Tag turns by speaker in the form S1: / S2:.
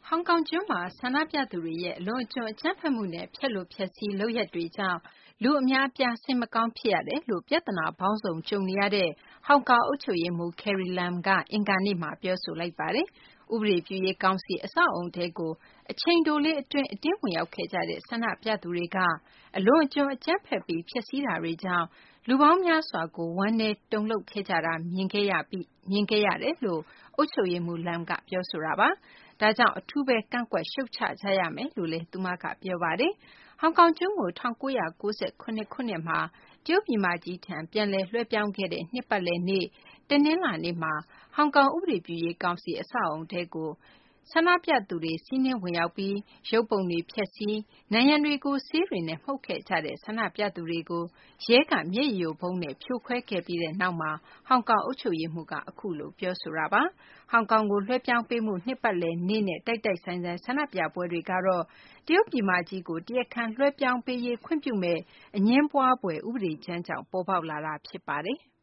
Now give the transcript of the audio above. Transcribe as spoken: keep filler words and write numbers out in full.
S1: ဟောင်ကောင်ကျွန်းမှာဆန္ဒပြသူတွေရဲ့အလွန်အကျွံအကြမ်းဖက်မှုနဲ့ဖျက်လိုဖျက်ဆီးလုပ်ရပ်တွေကြောင့်လူအများအပြားစိတ်မကောင်းဖြစ်ရတယ်လို့ပြဿနာပေါင်းစုံကြုံနေရတဲ့ဟောင်ကောင်အုပ်ချုပ်ရေးမှူး Carrie Lam ကအင်္ဂါနေ့မှာပြောဆိုလိုက်ပါတယ်။ဥပဒေပြုရေးကောင်စီအဆောက်အုံထဲကိုအချိန်တိုလေးအတွင်းအတင်းဝင်ရောက်ခဲ့ကြတဲ့ဆန္ဒပြသူတွေကအလွန်အကျွံအကြမ်းဖက်ပြီးဖျက်ဆီးတာတွေကြောင့်လူပေါင်းများစွာကိုဝမ်းနည်းတုန်လှုပ်ခဲ့ကြတာမြင်ခဲ့ရပြီးမြင်ခဲ့ရတယ်လို့အုပ်ချုပ်ရေးမှူး Lam ကပြောဆိုတာပါ။ဒါကြောင့်အထူးပဲကန့်ကွက်ရှုတ်ချကြရမယ်လို့လည်းသူမကပြောပါတယ်။ဟောင်ကောင်ကျွန်းကို၁၉၉၇ ခုနှစ်မှာတရုတ်ပြည်မကြီးထံပြန်လည်လွှဲပြောင်းခဲ့တဲ့နှစ်ပတ်လည်နေ့တနင်္လာနေ့မှာဟောင်ကောင်ဥပဒေပြုရေးကောင်စီအဆောက်အအုံထဲကိုဆန္ဒပြသူတွေစီးနင်းဝင်ရောက်ပြီးရုပ်ပုံတွေဖျက်ဆီးနံရံတွေကိုဆေးတွေနဲ့မှုတ်ခဲ့ကြတဲ့ဆန္ဒပြသူတွေကိုရဲကမျက်ရည်ယိုဗုံးနဲ့ဖြိုခွဲခဲ့ပြီးတဲ့နောက်မှာဟောင်ကောင်အုပ်ချုပ်ရေးမှူးကအခုလိုပြောဆိုတာပါ။ဟောင်ကောင်ကိုလွှဲပြောင်းပေးမှုနှစ်ပတ်လည်နေ့နဲ့တိုက်တိုက်ဆိုင်ဆိုင်ဆန္ဒပြပွဲတွေကတော့တရုတ်ပြည်မကြီးကိုတရားခံလွှဲပြောင်းပေးရေးခွင့်ပြုမယ့်အငြင်းပွားဖွယ်ဥပဒေကြမ်းကြောင့်ပေါ်ပေါက်လာတာဖြစ်ပါတယ်။